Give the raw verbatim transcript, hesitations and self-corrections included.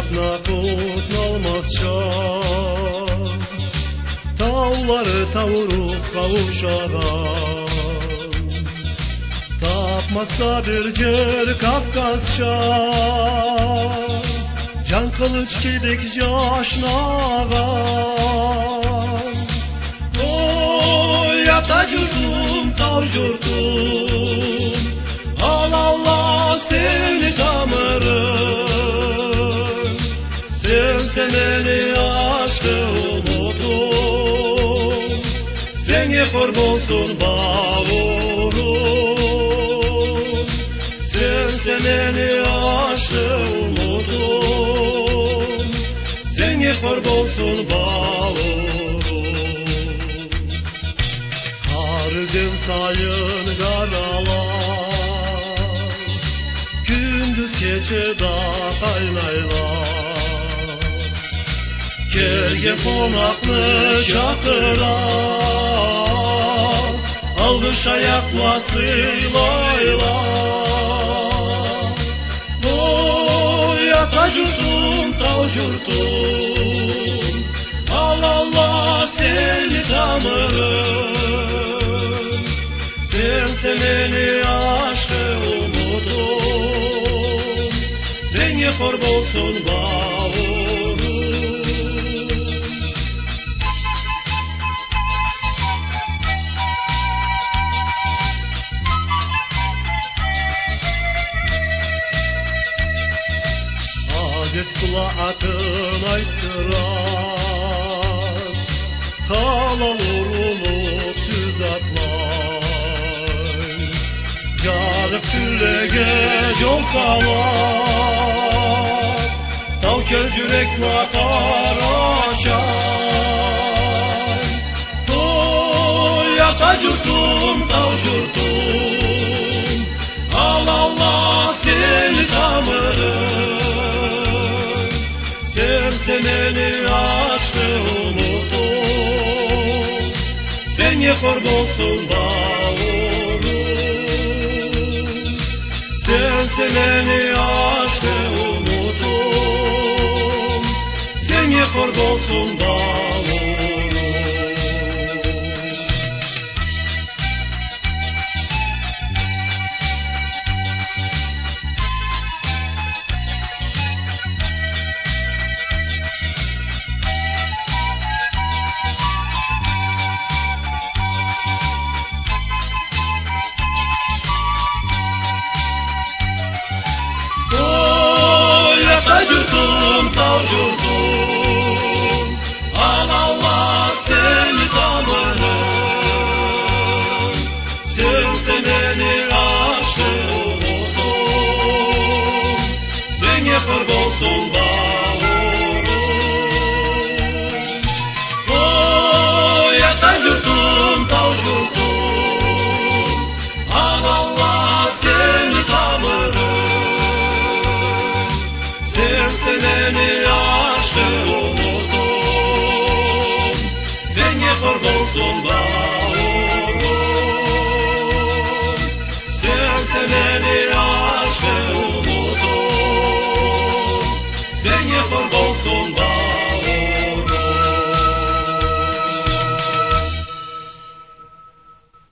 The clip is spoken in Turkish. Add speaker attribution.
Speaker 1: Yakna tutulmazça Tağları tavurup kavuşadan Tapmazsa bir cer Kafkasça Can kılıç gidik yaşnagan Oy yata jurtum, tav jurtum Al Allah seni tamirım Sevse beni aşkı umutum Seni kurbolsun bağurum Sevse beni aşkı umutum Seni kurbolsun bağurum Karzım sayın karalar Gündüz gece da kaynaylar Kerge konaklı çakırar Algış ayakla sıylaylar Oy yata jurtum, tav jurtum Al Allah seni tamirım Sevse beni aşkı umutum Seni kurbolsun bağurum Adet kulağın ayttırar Kalal urulup düz atlar Carık tüllege yol salar Dal köz yürek vakar açar Oy yata jurtum, tav jurtum Al Allah seni tamirım Sevse beni aşkı umutum Seni kurbolsun bağurum Sevse beni aşkı umutum Seni kurbolsun bağurum Jurtum, tav jurtum Al Allah seni tamirım Sevse beni aşkı umutum Seni kurbolsun bağurum Oy yata jurtum, tav jurtum Al Allah seni tamirım Sevse beni aşkı umutum Seni kurbolsun bağurum